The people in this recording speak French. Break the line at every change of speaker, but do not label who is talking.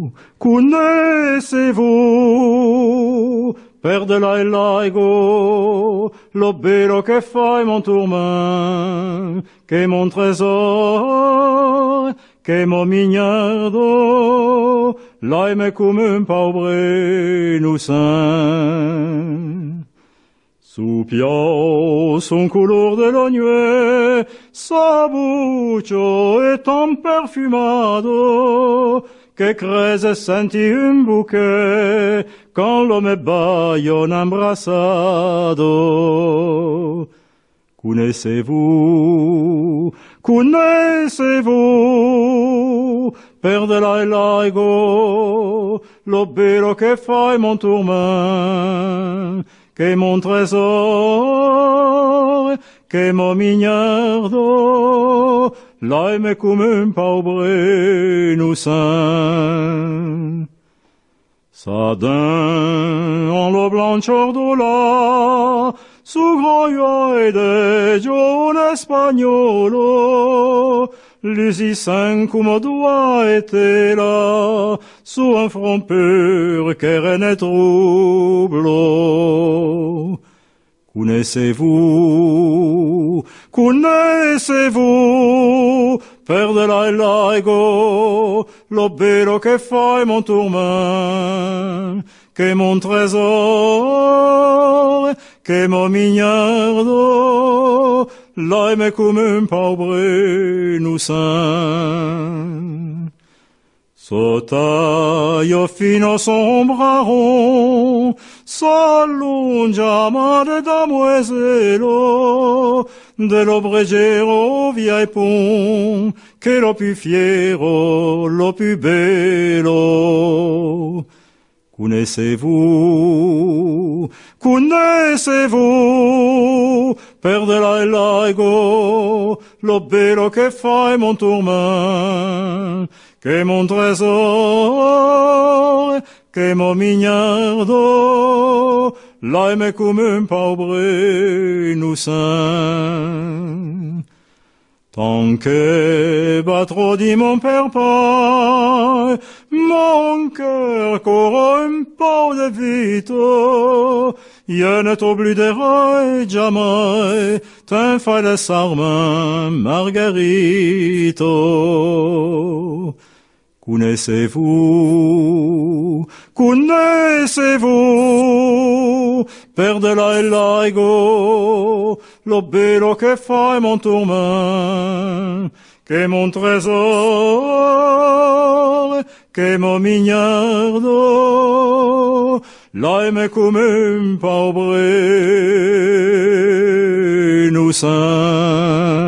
Connaissez-vous, Père de la laigo, lo bello che fai mon tourment, che mon trésor, che mon mignardo, l'aime come un pauvre nous saint. Su piò son color de l'ogne, sa buccio è tan perfumado, che crese senti un bouquet, quand l'homme baillonne embrassado. Connaissez-vous, connaissez-vous, Père de la laigo, lo bello che fai mon tourment, che mon trésor, che mon mignardo, l'aime come un pauvre nous saint. Sa dun en lo blanchor d'ola, su groio de giovane spagnolo, lusi saint come doit été là, su un front pur che rene troublo. Connaissez-vous, connaissez-vous, Père de la laigo, lo bello che fai mon tourment, che mon trésor, che mon mignardo, l'aime come un pauvre nous saint. Sotaglio fino sombra rond, s'allunga de damoiselo, de l'obregero vieil pont, che lo più fiero, lo più bello. Connaissez-vous, connaissez-vous, Père de la laigo, lo bello che fai mon tourment, che mon trésor, che mon mignardo, l'aime come un pauvre nous saint. Tant que battrò di mon père pas, mon cœur corro un po' de vito, je ne t'obliderai jamais, t'en fai le sarment, Margarito. Connaissez-vous, connaissez-vous, Père de la laigo, lo bello che fai mon tourment, che mon trésor, che mon mignardo, l'aime come un pauvre nous saint.